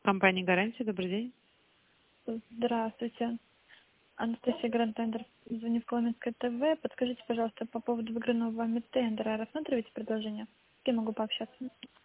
Компания «Гарантия», добрый день. Здравствуйте. Анастасия Гранд-тендер. Звоню в Коломенское ТВ. Подскажите, пожалуйста, по поводу выигранного вами тендера. Рассматриваете предложение? С кем могу пообщаться?